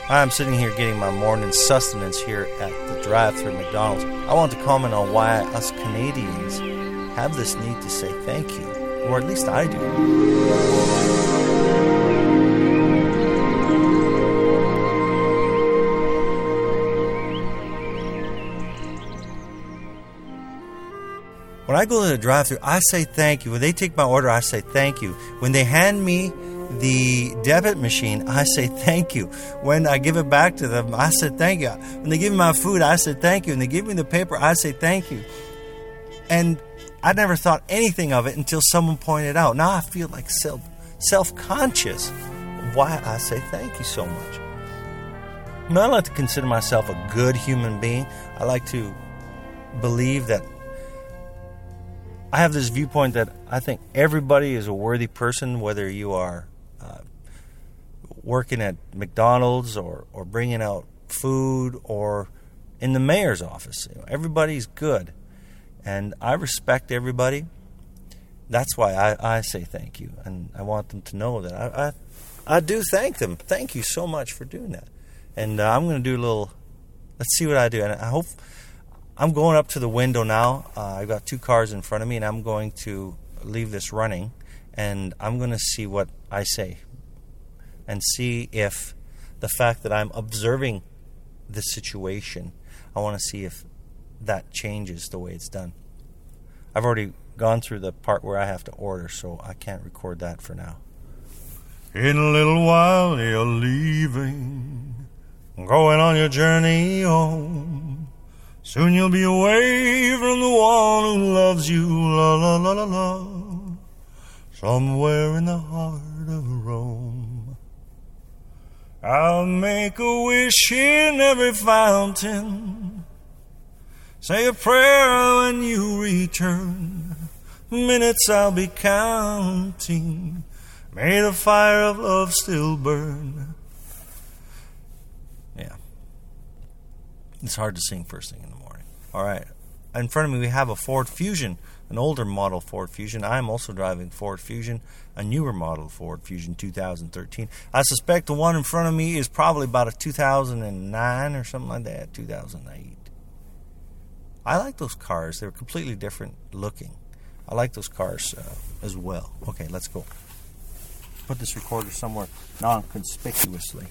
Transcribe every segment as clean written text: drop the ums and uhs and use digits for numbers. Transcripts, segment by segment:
I'm sitting here getting my morning sustenance here at the drive-thru McDonald's. I want to comment on why us Canadians have this need to say thank you, or at least I do. When I go to the drive-thru, I say thank you. When they take my order, I say thank you. When they hand me the debit machine, I say thank you. When I give it back to them, I say thank you. When they give me my food, I say thank you. When they give me the paper, I say thank you. And I never thought anything of it until someone pointed out. Now I feel like self-conscious of why I say thank you so much. Now, I like to consider myself a good human being. I like to believe that I have this viewpoint that I think everybody is a worthy person, whether you are working at McDonald's or bringing out food or in the mayor's office. Everybody's good. And I respect everybody. That's why I say thank you. And I want them to know that I do thank them. Thank you so much for doing that. And I'm going to do a little, let's see what I do. And I hope, I'm going up to the window now. I've got two cars in front of me, and I'm going to leave this running. And I'm going to see what I say. And see if the fact that I'm observing the situation, I want to see if that changes the way it's done. I've already gone through the part where I have to order, so I can't record that for now. In a little while you're leaving, going on your journey home. Soon you'll be away from the one who loves you, la la la la la, somewhere in the heart of Rome. I'll make a wish in every fountain, say a prayer when you return. Minutes I'll be counting, may the fire of love still burn. Yeah. It's hard to sing first thing in the morning. All right. In front of me we have a Ford Fusion, an older model Ford Fusion. I'm also driving Ford Fusion, a newer model Ford Fusion 2013. I suspect the one in front of me is probably about a 2009 or something like that, 2008. I like those cars. They're completely different looking. I like those cars as well. Okay, let's go. Put this recorder somewhere non-conspicuously.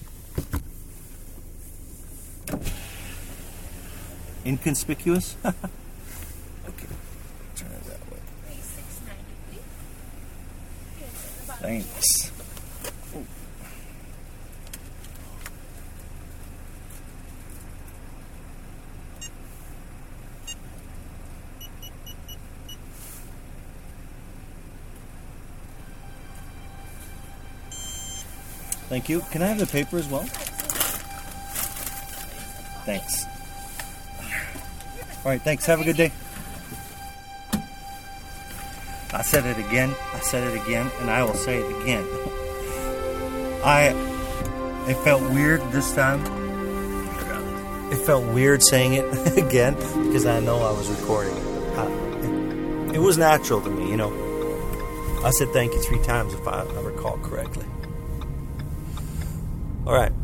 Inconspicuous? Okay, turn it that way. Thanks. Ooh. Thank you. Can I have the paper as well? Thanks. All right, thanks. Have a good day. I said it again, and I will say it again. It felt weird this time. It felt weird saying it again because I know I was recording it. It was natural to me, you know. I said thank you 3 times if I recall correctly. All right.